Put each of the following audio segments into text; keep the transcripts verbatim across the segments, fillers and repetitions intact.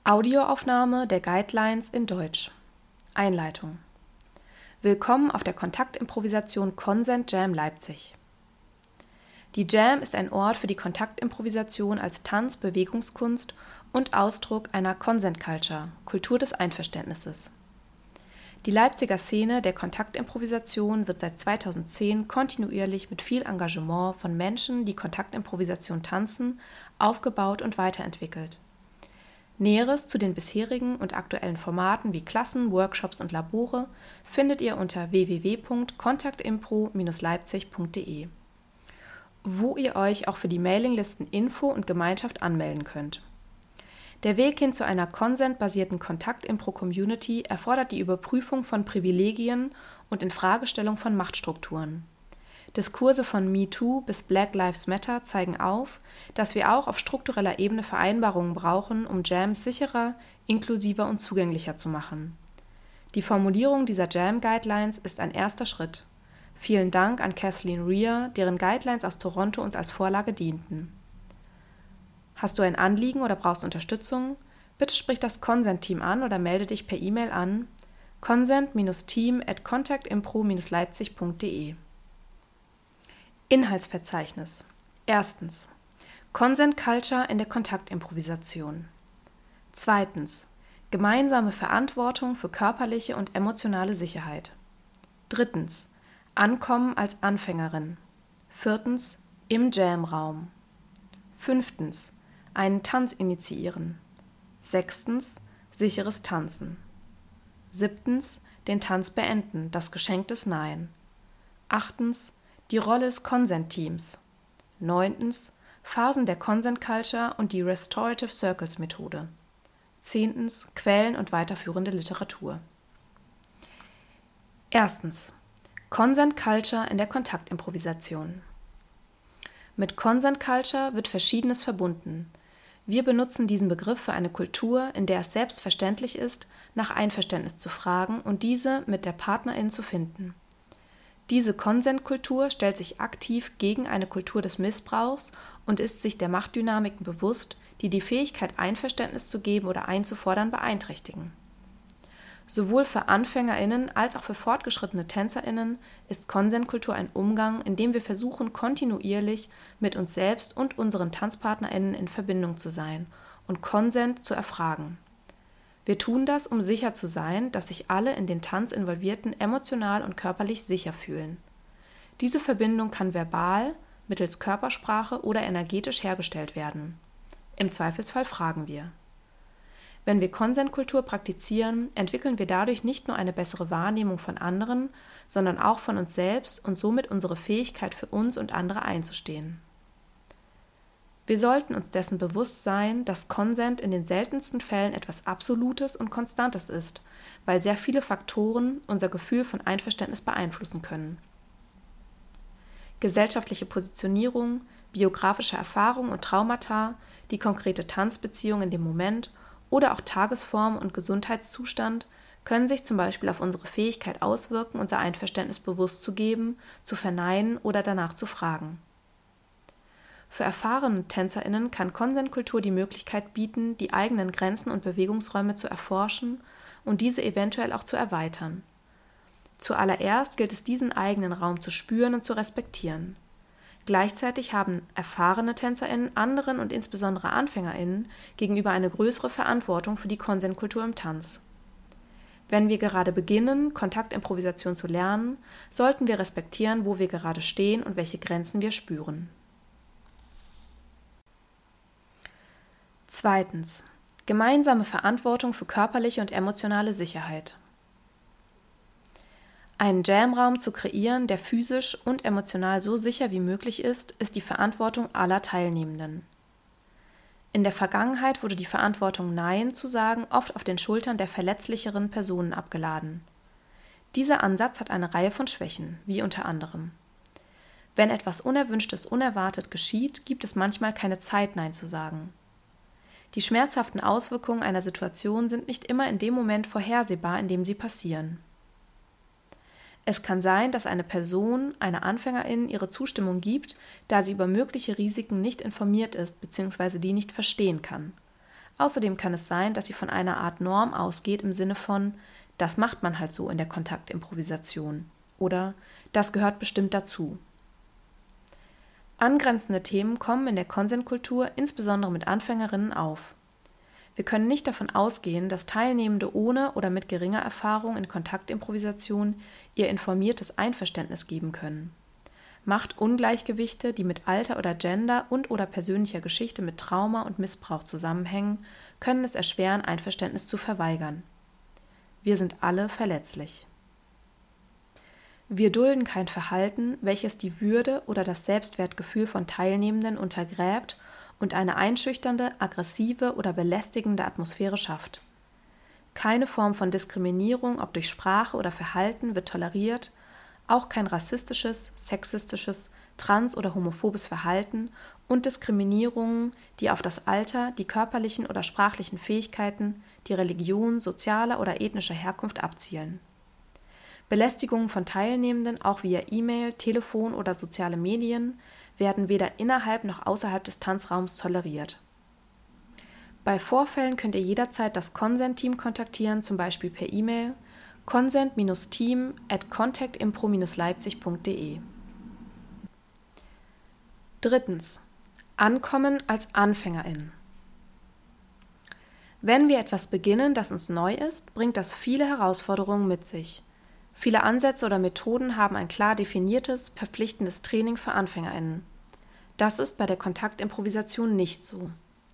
Audioaufnahme der Guidelines in Deutsch. Einleitung. Willkommen auf der Kontaktimprovisation Consent Jam Leipzig. Die Jam ist ein Ort für die Kontaktimprovisation als Tanz, Bewegungskunst und Ausdruck einer Consent Culture, Kultur des Einverständnisses. Die Leipziger Szene der Kontaktimprovisation wird seit zweitausendzehn kontinuierlich mit viel Engagement von Menschen, die Kontaktimprovisation tanzen, aufgebaut und weiterentwickelt. Näheres zu den bisherigen und aktuellen Formaten wie Klassen, Workshops und Labore findet ihr unter w w w punkt kontaktimpro Bindestrich leipzig punkt d e, wo ihr euch auch für die Mailinglisten Info und Gemeinschaft anmelden könnt. Der Weg hin zu einer Consent-basierten Kontaktimpro-Community erfordert die Überprüfung von Privilegien und Infragestellung von Machtstrukturen. Diskurse von MeToo bis Black Lives Matter zeigen auf, dass wir auch auf struktureller Ebene Vereinbarungen brauchen, um Jams sicherer, inklusiver und zugänglicher zu machen. Die Formulierung dieser Jam-Guidelines ist ein erster Schritt. Vielen Dank an Kathleen Rear, deren Guidelines aus Toronto uns als Vorlage dienten. Hast du ein Anliegen oder brauchst Unterstützung? Bitte sprich das Consent-Team an oder melde dich per E-Mail an consent team at kontaktimpro Bindestrich leipzig punkt d e. Inhaltsverzeichnis. Erstens. Consent Culture in der Kontaktimprovisation. Zweitens. Gemeinsame Verantwortung für körperliche und emotionale Sicherheit. Drittens. Ankommen als Anfängerin. Viertens. Im Jam-Raum. Fünftens. Einen Tanz initiieren. Sechstens. Sicheres Tanzen. Siebtens. Den Tanz beenden, das Geschenk des Nein. Achtens. Die Rolle des Consent-Teams. Neuntens. Phasen der Consent Culture und die Restorative Circles Methode. Zehntens. Quellen und weiterführende Literatur. Erstens. Consent Culture in der Kontaktimprovisation. Mit Consent Culture wird Verschiedenes verbunden. Wir benutzen diesen Begriff für eine Kultur, in der es selbstverständlich ist, nach Einverständnis zu fragen und diese mit der Partnerin zu finden. Diese Consent-Kultur stellt sich aktiv gegen eine Kultur des Missbrauchs und ist sich der Machtdynamiken bewusst, die die Fähigkeit, Einverständnis zu geben oder einzufordern, beeinträchtigen. Sowohl für AnfängerInnen als auch für fortgeschrittene TänzerInnen ist Consent-Kultur ein Umgang, in dem wir versuchen, kontinuierlich mit uns selbst und unseren TanzpartnerInnen in Verbindung zu sein und Consent zu erfragen. Wir tun das, um sicher zu sein, dass sich alle in den Tanz Involvierten emotional und körperlich sicher fühlen. Diese Verbindung kann verbal, mittels Körpersprache oder energetisch hergestellt werden. Im Zweifelsfall fragen wir. Wenn wir Consent-Kultur praktizieren, entwickeln wir dadurch nicht nur eine bessere Wahrnehmung von anderen, sondern auch von uns selbst und somit unsere Fähigkeit, für uns und andere einzustehen. Wir sollten uns dessen bewusst sein, dass Consent in den seltensten Fällen etwas Absolutes und Konstantes ist, weil sehr viele Faktoren unser Gefühl von Einverständnis beeinflussen können. Gesellschaftliche Positionierung, biografische Erfahrung und Traumata, die konkrete Tanzbeziehung in dem Moment oder auch Tagesform und Gesundheitszustand können sich zum Beispiel auf unsere Fähigkeit auswirken, unser Einverständnis bewusst zu geben, zu verneinen oder danach zu fragen. Für erfahrene TänzerInnen kann Consent-Kultur die Möglichkeit bieten, die eigenen Grenzen und Bewegungsräume zu erforschen und diese eventuell auch zu erweitern. Zuallererst gilt es, diesen eigenen Raum zu spüren und zu respektieren. Gleichzeitig haben erfahrene TänzerInnen anderen und insbesondere AnfängerInnen gegenüber eine größere Verantwortung für die Consent-Kultur im Tanz. Wenn wir gerade beginnen, Kontaktimprovisation zu lernen, sollten wir respektieren, wo wir gerade stehen und welche Grenzen wir spüren. Zweitens. Gemeinsame Verantwortung für körperliche und emotionale Sicherheit. Einen Jamraum zu kreieren, der physisch und emotional so sicher wie möglich ist, ist die Verantwortung aller Teilnehmenden. In der Vergangenheit wurde die Verantwortung, Nein zu sagen, oft auf den Schultern der verletzlicheren Personen abgeladen. Dieser Ansatz hat eine Reihe von Schwächen, wie unter anderem: Wenn etwas Unerwünschtes unerwartet geschieht, gibt es manchmal keine Zeit, Nein zu sagen. Die schmerzhaften Auswirkungen einer Situation sind nicht immer in dem Moment vorhersehbar, in dem sie passieren. Es kann sein, dass eine Person, eine Anfängerin, ihre Zustimmung gibt, da sie über mögliche Risiken nicht informiert ist bzw. die nicht verstehen kann. Außerdem kann es sein, dass sie von einer Art Norm ausgeht im Sinne von, das macht man halt so in der Kontaktimprovisation oder das gehört bestimmt dazu. Angrenzende Themen kommen in der Konsentkultur insbesondere mit Anfängerinnen auf. Wir können nicht davon ausgehen, dass Teilnehmende ohne oder mit geringer Erfahrung in Kontaktimprovisation ihr informiertes Einverständnis geben können. Machtungleichgewichte, die mit Alter oder Gender und oder persönlicher Geschichte mit Trauma und Missbrauch zusammenhängen, können es erschweren, Einverständnis zu verweigern. Wir sind alle verletzlich. Wir dulden kein Verhalten, welches die Würde oder das Selbstwertgefühl von Teilnehmenden untergräbt und eine einschüchternde, aggressive oder belästigende Atmosphäre schafft. Keine Form von Diskriminierung, ob durch Sprache oder Verhalten, wird toleriert, auch kein rassistisches, sexistisches, trans- oder homophobes Verhalten und Diskriminierungen, die auf das Alter, die körperlichen oder sprachlichen Fähigkeiten, die Religion, soziale oder ethnische Herkunft abzielen. Belästigungen von Teilnehmenden, auch via E-Mail, Telefon oder soziale Medien, werden weder innerhalb noch außerhalb des Tanzraums toleriert. Bei Vorfällen könnt ihr jederzeit das Consent-Team kontaktieren, zum Beispiel per E-Mail consent-team at contactimpro-leipzig punkt de. Drittens. Ankommen als Anfängerin. Wenn wir etwas beginnen, das uns neu ist, bringt das viele Herausforderungen mit sich. Viele Ansätze oder Methoden haben ein klar definiertes, verpflichtendes Training für AnfängerInnen. Das ist bei der Kontaktimprovisation nicht so.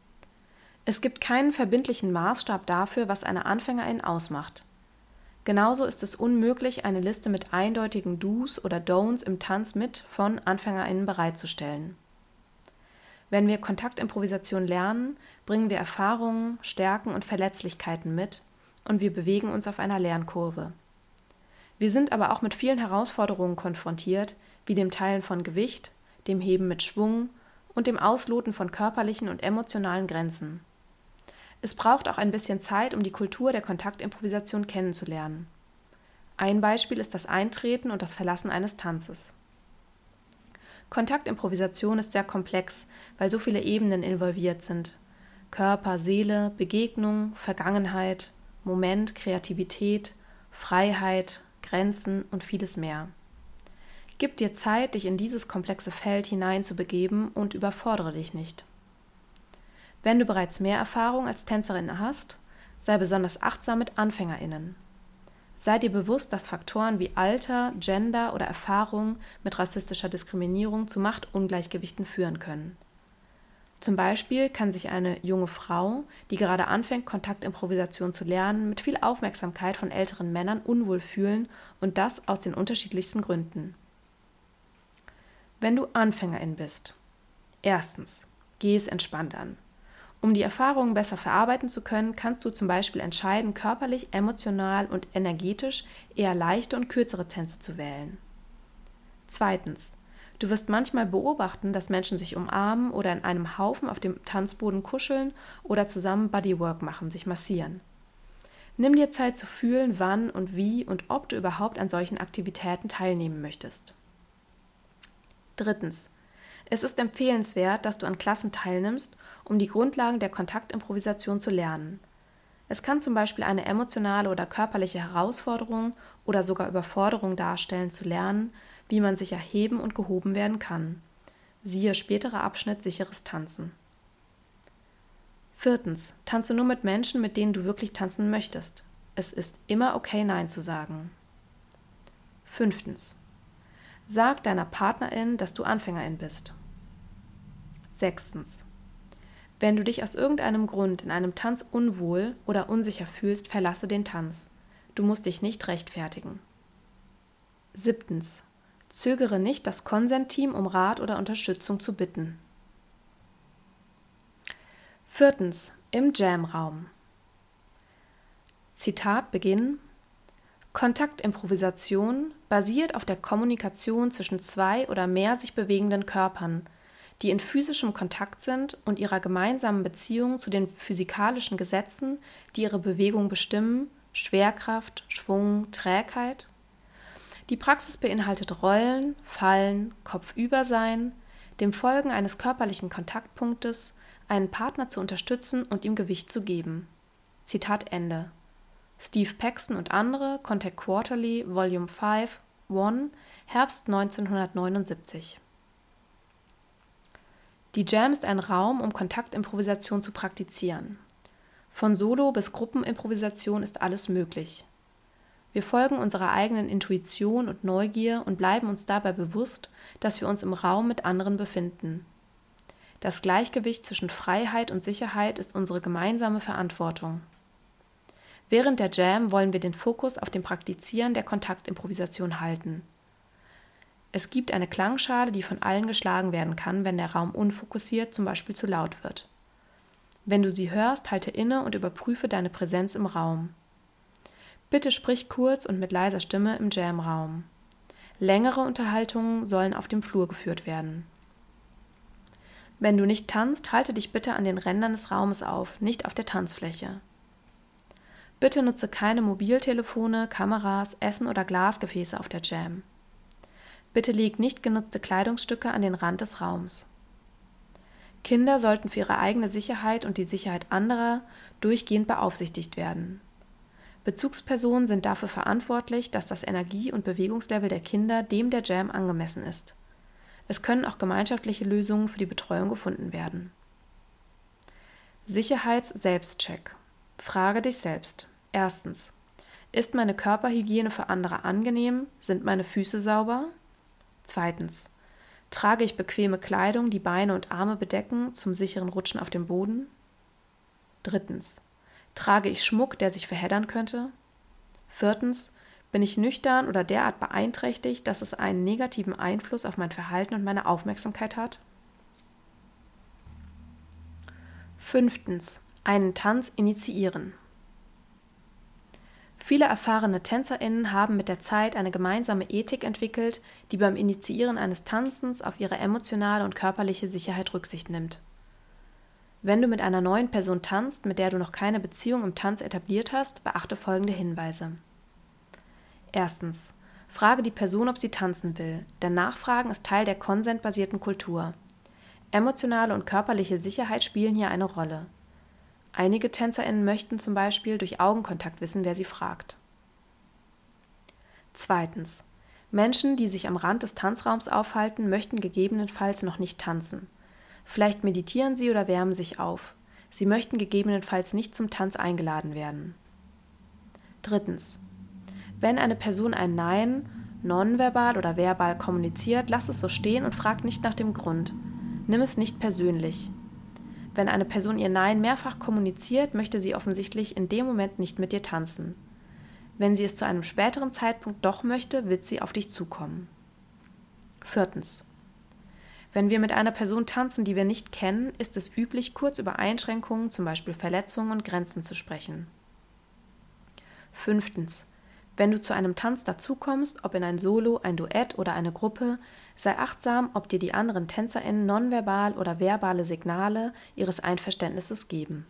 Es gibt keinen verbindlichen Maßstab dafür, was eine Anfängerin ausmacht. Genauso ist es unmöglich, eine Liste mit eindeutigen Do's oder Don'ts im Tanz mit von AnfängerInnen bereitzustellen. Wenn wir Kontaktimprovisation lernen, bringen wir Erfahrungen, Stärken und Verletzlichkeiten mit und wir bewegen uns auf einer Lernkurve. Wir sind aber auch mit vielen Herausforderungen konfrontiert, wie dem Teilen von Gewicht, dem Heben mit Schwung und dem Ausloten von körperlichen und emotionalen Grenzen. Es braucht auch ein bisschen Zeit, um die Kultur der Kontaktimprovisation kennenzulernen. Ein Beispiel ist das Eintreten und das Verlassen eines Tanzes. Kontaktimprovisation ist sehr komplex, weil so viele Ebenen involviert sind. Körper, Seele, Begegnung, Vergangenheit, Moment, Kreativität, Freiheit, Grenzen und vieles mehr. Gib dir Zeit, dich in dieses komplexe Feld hineinzubegeben und überfordere dich nicht. Wenn du bereits mehr Erfahrung als Tänzerin hast, sei besonders achtsam mit AnfängerInnen. Sei dir bewusst, dass Faktoren wie Alter, Gender oder Erfahrung mit rassistischer Diskriminierung zu Machtungleichgewichten führen können. Zum Beispiel kann sich eine junge Frau, die gerade anfängt, Kontaktimprovisation zu lernen, mit viel Aufmerksamkeit von älteren Männern unwohl fühlen und das aus den unterschiedlichsten Gründen. Wenn du Anfängerin bist, erstens, geh es entspannt an. Um die Erfahrungen besser verarbeiten zu können, kannst du zum Beispiel entscheiden, körperlich, emotional und energetisch eher leichte und kürzere Tänze zu wählen. Zweitens, du wirst manchmal beobachten, dass Menschen sich umarmen oder in einem Haufen auf dem Tanzboden kuscheln oder zusammen Bodywork machen, sich massieren. Nimm dir Zeit zu fühlen, wann und wie und ob du überhaupt an solchen Aktivitäten teilnehmen möchtest. Drittens, es ist empfehlenswert, dass du an Klassen teilnimmst, um die Grundlagen der Kontaktimprovisation zu lernen. Es kann zum Beispiel eine emotionale oder körperliche Herausforderung oder sogar Überforderung darstellen, zu lernen, wie man sich erheben und gehoben werden kann. Siehe späterer Abschnitt Sicheres Tanzen. Viertens, tanze nur mit Menschen, mit denen du wirklich tanzen möchtest. Es ist immer okay, Nein zu sagen. Fünftens, sag deiner Partnerin, dass du Anfängerin bist. Sechstens, wenn du dich aus irgendeinem Grund in einem Tanz unwohl oder unsicher fühlst, verlasse den Tanz. Du musst dich nicht rechtfertigen. Siebtens, zögere nicht, das Consent-Team um Rat oder Unterstützung zu bitten. Viertens, im Jam-Raum. Zitat Beginn: Kontaktimprovisation basiert auf der Kommunikation zwischen zwei oder mehr sich bewegenden Körpern, die in physischem Kontakt sind und ihrer gemeinsamen Beziehung zu den physikalischen Gesetzen, die ihre Bewegung bestimmen, Schwerkraft, Schwung, Trägheit. Die Praxis beinhaltet Rollen, Fallen, Kopfübersein, dem Folgen eines körperlichen Kontaktpunktes, einen Partner zu unterstützen und ihm Gewicht zu geben. Zitat Ende. Steve Paxton und andere, Contact Quarterly, Volume fünf, eins, Herbst neunzehnhundertneunundsiebzig. Die Jam ist ein Raum, um Kontaktimprovisation zu praktizieren. Von Solo- bis Gruppenimprovisation ist alles möglich. Wir folgen unserer eigenen Intuition und Neugier und bleiben uns dabei bewusst, dass wir uns im Raum mit anderen befinden. Das Gleichgewicht zwischen Freiheit und Sicherheit ist unsere gemeinsame Verantwortung. Während der Jam wollen wir den Fokus auf dem Praktizieren der Kontaktimprovisation halten. Es gibt eine Klangschale, die von allen geschlagen werden kann, wenn der Raum unfokussiert, zum Beispiel zu laut wird. Wenn du sie hörst, halte inne und überprüfe deine Präsenz im Raum. Bitte sprich kurz und mit leiser Stimme im Jam-Raum. Längere Unterhaltungen sollen auf dem Flur geführt werden. Wenn du nicht tanzt, halte dich bitte an den Rändern des Raumes auf, nicht auf der Tanzfläche. Bitte nutze keine Mobiltelefone, Kameras, Essen oder Glasgefäße auf der Jam. Bitte leg nicht genutzte Kleidungsstücke an den Rand des Raums. Kinder sollten für ihre eigene Sicherheit und die Sicherheit anderer durchgehend beaufsichtigt werden. Bezugspersonen sind dafür verantwortlich, dass das Energie- und Bewegungslevel der Kinder dem der Jam angemessen ist. Es können auch gemeinschaftliche Lösungen für die Betreuung gefunden werden. Sicherheits-Selbstcheck. Frage dich selbst. Erstens. Ist meine Körperhygiene für andere angenehm? Sind meine Füße sauber? Zweitens. Trage ich bequeme Kleidung, die Beine und Arme bedecken, zum sicheren Rutschen auf dem Boden? Drittens. Trage ich Schmuck, der sich verheddern könnte? Viertens. Bin ich nüchtern oder derart beeinträchtigt, dass es einen negativen Einfluss auf mein Verhalten und meine Aufmerksamkeit hat? Fünftens. Einen Tanz initiieren. Viele erfahrene TänzerInnen haben mit der Zeit eine gemeinsame Ethik entwickelt, die beim Initiieren eines Tanzens auf ihre emotionale und körperliche Sicherheit Rücksicht nimmt. Wenn du mit einer neuen Person tanzt, mit der du noch keine Beziehung im Tanz etabliert hast, beachte folgende Hinweise. Erstens. Frage die Person, ob sie tanzen will, denn Nachfragen ist Teil der konsentbasierten Kultur. Emotionale und körperliche Sicherheit spielen hier eine Rolle. Einige TänzerInnen möchten zum Beispiel durch Augenkontakt wissen, wer sie fragt. Zweitens. Menschen, die sich am Rand des Tanzraums aufhalten, möchten gegebenenfalls noch nicht tanzen. Vielleicht meditieren sie oder wärmen sich auf. Sie möchten gegebenenfalls nicht zum Tanz eingeladen werden. Drittens. Wenn eine Person ein Nein, nonverbal oder verbal kommuniziert, lass es so stehen und frag nicht nach dem Grund. Nimm es nicht persönlich. Wenn eine Person ihr Nein mehrfach kommuniziert, möchte sie offensichtlich in dem Moment nicht mit dir tanzen. Wenn sie es zu einem späteren Zeitpunkt doch möchte, wird sie auf dich zukommen. Viertens. Wenn wir mit einer Person tanzen, die wir nicht kennen, ist es üblich, kurz über Einschränkungen, zum Beispiel Verletzungen und Grenzen zu sprechen. Fünftens. Wenn du zu einem Tanz dazukommst, ob in ein Solo, ein Duett oder eine Gruppe, sei achtsam, ob dir die anderen TänzerInnen nonverbal oder verbale Signale ihres Einverständnisses geben.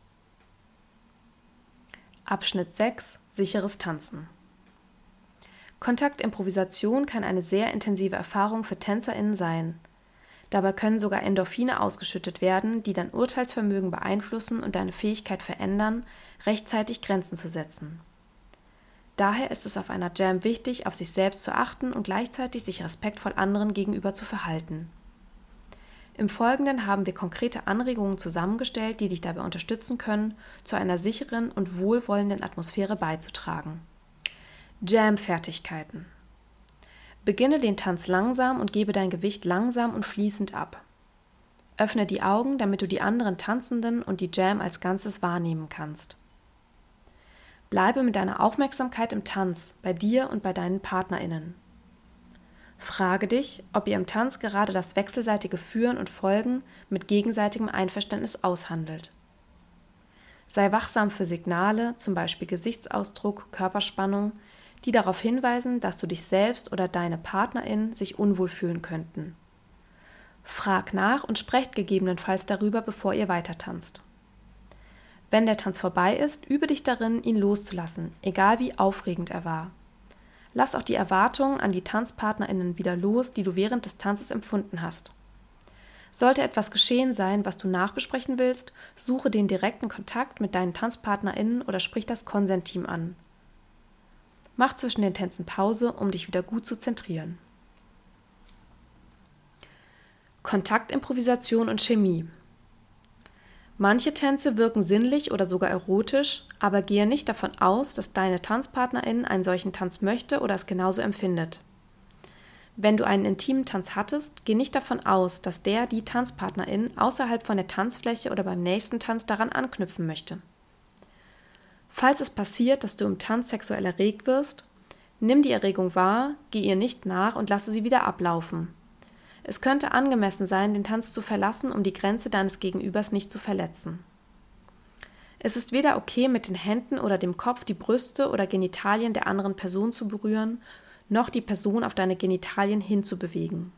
Abschnitt sechs. Sicheres Tanzen. Kontaktimprovisation kann eine sehr intensive Erfahrung für TänzerInnen sein. Dabei können sogar Endorphine ausgeschüttet werden, die dein Urteilsvermögen beeinflussen und deine Fähigkeit verändern, rechtzeitig Grenzen zu setzen. Daher ist es auf einer Jam wichtig, auf sich selbst zu achten und gleichzeitig sich respektvoll anderen gegenüber zu verhalten. Im Folgenden haben wir konkrete Anregungen zusammengestellt, die dich dabei unterstützen können, zu einer sicheren und wohlwollenden Atmosphäre beizutragen. Jam-Fertigkeiten. Beginne den Tanz langsam und gebe dein Gewicht langsam und fließend ab. Öffne die Augen, damit du die anderen Tanzenden und die Jam als Ganzes wahrnehmen kannst. Bleibe mit deiner Aufmerksamkeit im Tanz, bei dir und bei deinen PartnerInnen. Frage dich, ob ihr im Tanz gerade das wechselseitige Führen und Folgen mit gegenseitigem Einverständnis aushandelt. Sei wachsam für Signale, zum Beispiel Gesichtsausdruck, Körperspannung, die darauf hinweisen, dass du dich selbst oder deine PartnerInnen sich unwohl fühlen könnten. Frag nach und sprecht gegebenenfalls darüber, bevor ihr weitertanzt. Wenn der Tanz vorbei ist, übe dich darin, ihn loszulassen, egal wie aufregend er war. Lass auch die Erwartungen an die TanzpartnerInnen wieder los, die du während des Tanzes empfunden hast. Sollte etwas geschehen sein, was du nachbesprechen willst, suche den direkten Kontakt mit deinen TanzpartnerInnen oder sprich das Consent-Team an. Mach zwischen den Tänzen Pause, um dich wieder gut zu zentrieren. Kontaktimprovisation und Chemie. Manche Tänze wirken sinnlich oder sogar erotisch, aber gehe nicht davon aus, dass deine TanzpartnerIn einen solchen Tanz möchte oder es genauso empfindet. Wenn du einen intimen Tanz hattest, geh nicht davon aus, dass der, die Tanzpartnerin außerhalb von der Tanzfläche oder beim nächsten Tanz daran anknüpfen möchte. Falls es passiert, dass du im Tanz sexuell erregt wirst, nimm die Erregung wahr, geh ihr nicht nach und lasse sie wieder ablaufen. Es könnte angemessen sein, den Tanz zu verlassen, um die Grenze deines Gegenübers nicht zu verletzen. Es ist weder okay, mit den Händen oder dem Kopf die Brüste oder Genitalien der anderen Person zu berühren, noch die Person auf deine Genitalien hinzubewegen.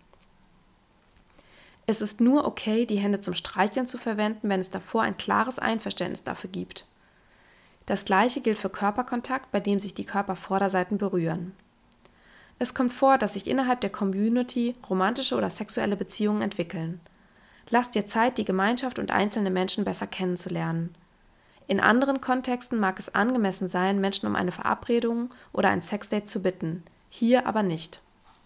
Es ist nur okay, die Hände zum Streicheln zu verwenden, wenn es davor ein klares Einverständnis dafür gibt. Das Gleiche gilt für Körperkontakt, bei dem sich die Körpervorderseiten berühren. Es kommt vor, dass sich innerhalb der Community romantische oder sexuelle Beziehungen entwickeln. Lass dir Zeit, die Gemeinschaft und einzelne Menschen besser kennenzulernen. In anderen Kontexten mag es angemessen sein, Menschen um eine Verabredung oder ein Sexdate zu bitten, hier aber nicht.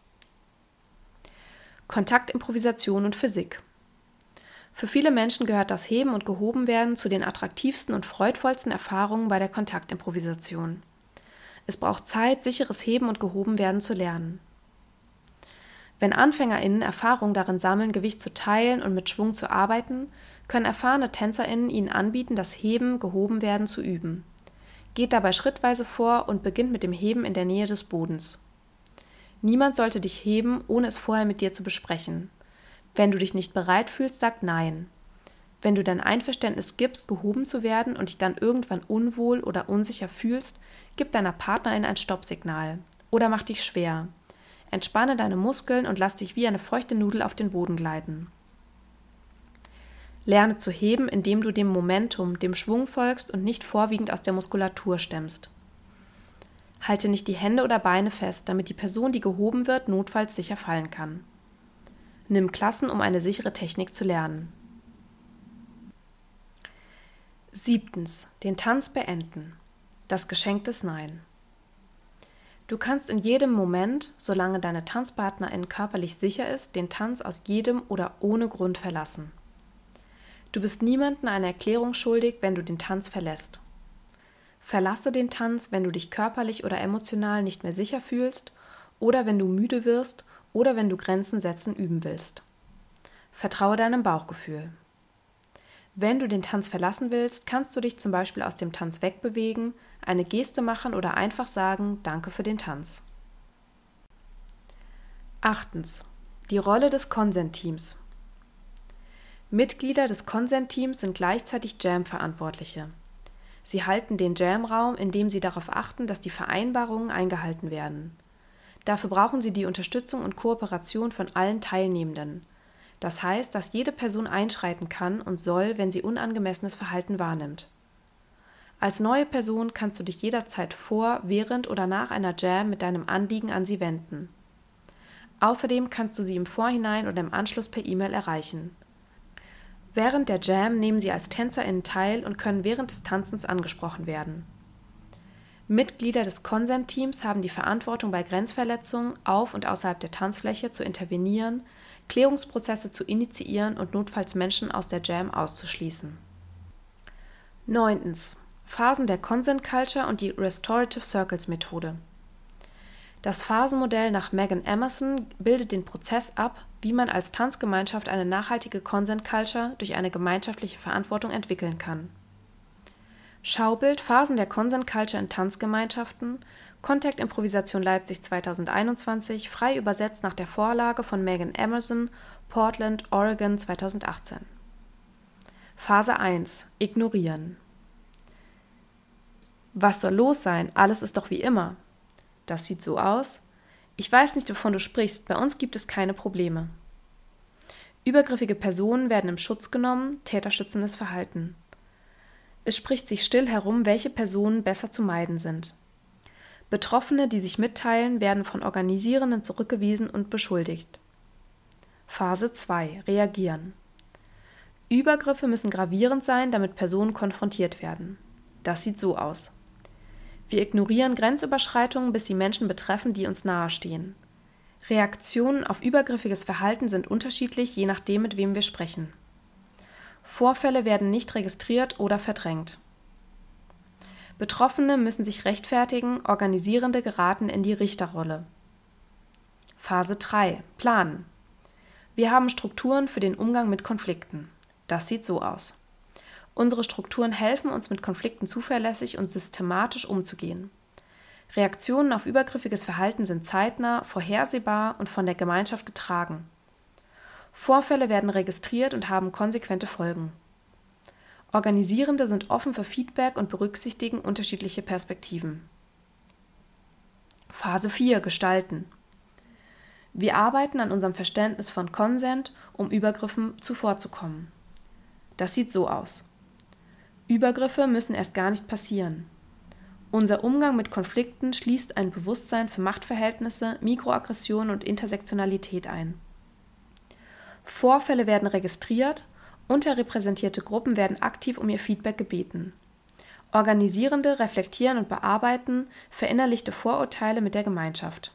Kontaktimprovisation und Physik. Für viele Menschen gehört das Heben und Gehobenwerden zu den attraktivsten und freudvollsten Erfahrungen bei der Kontaktimprovisation. Es braucht Zeit, sicheres Heben und Gehobenwerden zu lernen. Wenn AnfängerInnen Erfahrung darin sammeln, Gewicht zu teilen und mit Schwung zu arbeiten, können erfahrene TänzerInnen ihnen anbieten, das Heben, Gehobenwerden zu üben. Geht dabei schrittweise vor und beginnt mit dem Heben in der Nähe des Bodens. Niemand sollte dich heben, ohne es vorher mit dir zu besprechen. Wenn du dich nicht bereit fühlst, sag Nein. Wenn du dein Einverständnis gibst, gehoben zu werden und dich dann irgendwann unwohl oder unsicher fühlst, gib deiner Partnerin ein Stoppsignal oder mach dich schwer. Entspanne deine Muskeln und lass dich wie eine feuchte Nudel auf den Boden gleiten. Lerne zu heben, indem du dem Momentum, dem Schwung folgst und nicht vorwiegend aus der Muskulatur stemmst. Halte nicht die Hände oder Beine fest, damit die Person, die gehoben wird, notfalls sicher fallen kann. Nimm Klassen, um eine sichere Technik zu lernen. Siebtens. Den Tanz beenden. Das Geschenk des Nein. Du kannst in jedem Moment, solange deine Tanzpartnerin körperlich sicher ist, den Tanz aus jedem oder ohne Grund verlassen. Du bist niemandem eine Erklärung schuldig, wenn du den Tanz verlässt. Verlasse den Tanz, wenn du dich körperlich oder emotional nicht mehr sicher fühlst oder wenn du müde wirst oder wenn du Grenzen setzen üben willst. Vertraue deinem Bauchgefühl. Wenn du den Tanz verlassen willst, kannst du dich zum Beispiel aus dem Tanz wegbewegen, eine Geste machen oder einfach sagen, danke für den Tanz. Achtens. Die Rolle des Consent-Teams. Mitglieder des Consent-Teams sind gleichzeitig Jam-Verantwortliche. Sie halten den Jam-Raum, indem sie darauf achten, dass die Vereinbarungen eingehalten werden. Dafür brauchen sie die Unterstützung und Kooperation von allen Teilnehmenden. Das heißt, dass jede Person einschreiten kann und soll, wenn sie unangemessenes Verhalten wahrnimmt. Als neue Person kannst du dich jederzeit vor, während oder nach einer Jam mit deinem Anliegen an sie wenden. Außerdem kannst du sie im Vorhinein oder im Anschluss per E-Mail erreichen. Während der Jam nehmen sie als TänzerInnen teil und können während des Tanzens angesprochen werden. Mitglieder des Consent-Teams haben die Verantwortung, bei Grenzverletzungen auf und außerhalb der Tanzfläche zu intervenieren, Klärungsprozesse zu initiieren und notfalls Menschen aus der Jam auszuschließen. Neuntens. Phasen der Consent Culture und die Restorative Circles Methode. Das Phasenmodell nach Megan Emerson bildet den Prozess ab, wie man als Tanzgemeinschaft eine nachhaltige Consent Culture durch eine gemeinschaftliche Verantwortung entwickeln kann. Schaubild Phasen der Consent Culture in Tanzgemeinschaften, Kontaktimprovisation Leipzig zweitausendeinundzwanzig, frei übersetzt nach der Vorlage von Megan Emerson, Portland, Oregon zweitausendachtzehn. Phase eins. Ignorieren. Was soll los sein? Alles ist doch wie immer. Das sieht so aus. Ich weiß nicht, wovon du sprichst, bei uns gibt es keine Probleme. Übergriffige Personen werden im Schutz genommen, täterschützendes Verhalten. Es spricht sich still herum, welche Personen besser zu meiden sind. Betroffene, die sich mitteilen, werden von Organisierenden zurückgewiesen und beschuldigt. Phase zwei. Reagieren. Übergriffe müssen gravierend sein, damit Personen konfrontiert werden. Das sieht so aus. Wir ignorieren Grenzüberschreitungen, bis sie Menschen betreffen, die uns nahestehen. Reaktionen auf übergriffiges Verhalten sind unterschiedlich, je nachdem, mit wem wir sprechen. Vorfälle werden nicht registriert oder verdrängt. Betroffene müssen sich rechtfertigen, Organisierende geraten in die Richterrolle. Phase drei. Planen. Wir haben Strukturen für den Umgang mit Konflikten. Das sieht so aus. Unsere Strukturen helfen uns, mit Konflikten zuverlässig und systematisch umzugehen. Reaktionen auf übergriffiges Verhalten sind zeitnah, vorhersehbar und von der Gemeinschaft getragen. Vorfälle werden registriert und haben konsequente Folgen. Organisierende sind offen für Feedback und berücksichtigen unterschiedliche Perspektiven. Phase vier. Gestalten. Wir arbeiten an unserem Verständnis von Consent, um Übergriffen zuvorzukommen. Das sieht so aus. Übergriffe müssen erst gar nicht passieren. Unser Umgang mit Konflikten schließt ein Bewusstsein für Machtverhältnisse, Mikroaggressionen und Intersektionalität ein. Vorfälle werden registriert, unterrepräsentierte Gruppen werden aktiv um ihr Feedback gebeten. Organisierende reflektieren und bearbeiten verinnerlichte Vorurteile mit der Gemeinschaft.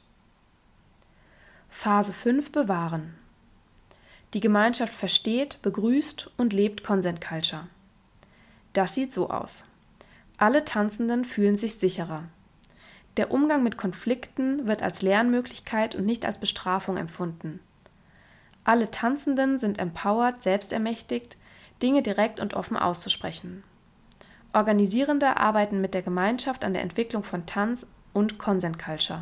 Phase fünf. Bewahren. Die Gemeinschaft versteht, begrüßt und lebt Consent Culture. Das sieht so aus. Alle Tanzenden fühlen sich sicherer. Der Umgang mit Konflikten wird als Lernmöglichkeit und nicht als Bestrafung empfunden. Alle Tanzenden sind empowered, selbstermächtigt, Dinge direkt und offen auszusprechen. Organisierende arbeiten mit der Gemeinschaft an der Entwicklung von Tanz und Consent Culture.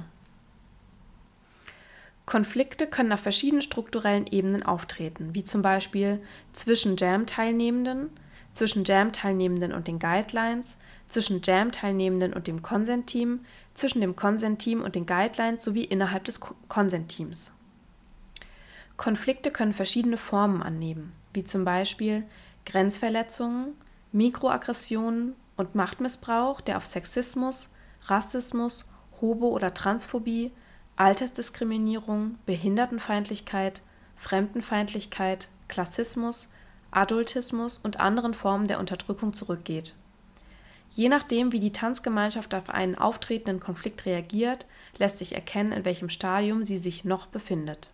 Konflikte können auf verschiedenen strukturellen Ebenen auftreten, wie zum Beispiel zwischen Jam-Teilnehmenden, zwischen Jam-Teilnehmenden und den Guidelines, zwischen Jam-Teilnehmenden und dem Consent-Team, zwischen dem Consent-Team und den Guidelines sowie innerhalb des Consent-Teams. Konflikte können verschiedene Formen annehmen, wie zum Beispiel Grenzverletzungen, Mikroaggressionen und Machtmissbrauch, der auf Sexismus, Rassismus, Homo- oder Transphobie, Altersdiskriminierung, Behindertenfeindlichkeit, Fremdenfeindlichkeit, Klassismus, Adultismus und anderen Formen der Unterdrückung zurückgeht. Je nachdem, wie die Tanzgemeinschaft auf einen auftretenden Konflikt reagiert, lässt sich erkennen, in welchem Stadium sie sich noch befindet.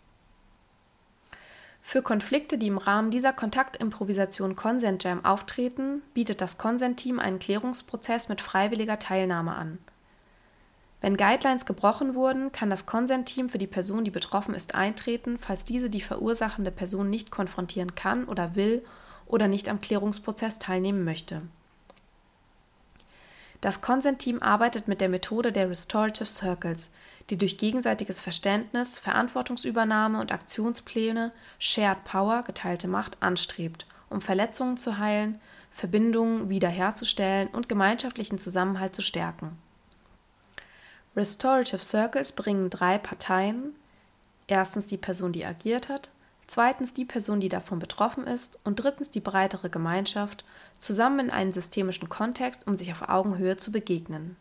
Für Konflikte, die im Rahmen dieser Kontaktimprovisation Consent Jam auftreten, bietet das Consent-Team einen Klärungsprozess mit freiwilliger Teilnahme an. Wenn Guidelines gebrochen wurden, kann das Consent-Team für die Person, die betroffen ist, eintreten, falls diese die verursachende Person nicht konfrontieren kann oder will oder nicht am Klärungsprozess teilnehmen möchte. Das Consent-Team arbeitet mit der Methode der Restorative Circles, die durch gegenseitiges Verständnis, Verantwortungsübernahme und Aktionspläne Shared Power, geteilte Macht, anstrebt, um Verletzungen zu heilen, Verbindungen wiederherzustellen und gemeinschaftlichen Zusammenhalt zu stärken. Restorative Circles bringen drei Parteien, erstens die Person, die agiert hat, zweitens die Person, die davon betroffen ist und drittens die breitere Gemeinschaft, zusammen in einen systemischen Kontext, um sich auf Augenhöhe zu begegnen.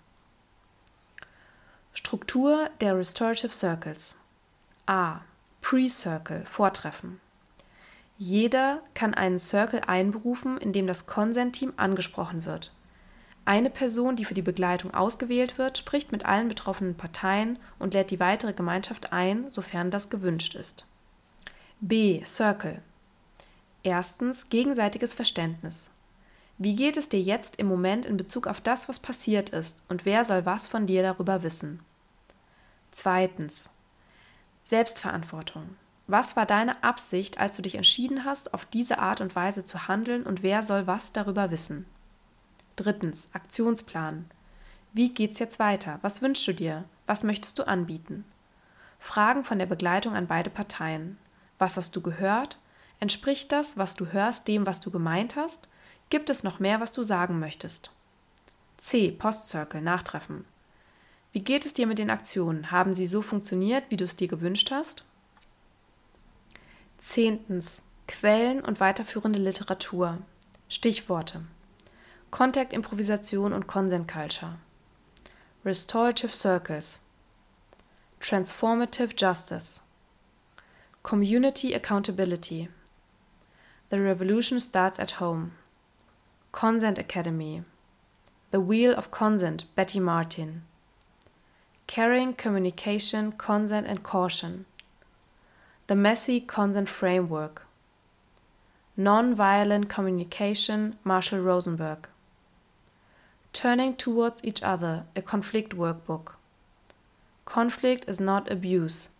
Struktur der Restorative Circles. A. Pre-Circle, Vortreffen. Jeder kann einen Circle einberufen, in dem das Consent-Team angesprochen wird. Eine Person, die für die Begleitung ausgewählt wird, spricht mit allen betroffenen Parteien und lädt die weitere Gemeinschaft ein, sofern das gewünscht ist. B. Circle. Erstens gegenseitiges Verständnis. Wie geht es dir jetzt im Moment in Bezug auf das, was passiert ist, und wer soll was von dir darüber wissen? Zweitens. Selbstverantwortung. Was war deine Absicht, als du dich entschieden hast, auf diese Art und Weise zu handeln, und wer soll was darüber wissen? Drittens. Aktionsplan. Wie geht's jetzt weiter? Was wünschst du dir? Was möchtest du anbieten? Fragen von der Begleitung an beide Parteien. Was hast du gehört? Entspricht das, was du hörst, dem, was du gemeint hast? Gibt es noch mehr, was du sagen möchtest? C. Post-Circle, Nachtreffen. Wie geht es dir mit den Aktionen? Haben sie so funktioniert, wie du es dir gewünscht hast? Zehntens. Quellen und weiterführende Literatur. Stichworte. Contact-Improvisation und Consent Culture. Restorative Circles. Transformative Justice. Community Accountability. The Revolution Starts at Home. Consent Academy. The Wheel of Consent, Betty Martin. Caring Communication, Consent and Caution. The Messy Consent Framework. Nonviolent Communication, Marshall Rosenberg. Turning Towards Each Other, a Conflict Workbook. Conflict is not abuse.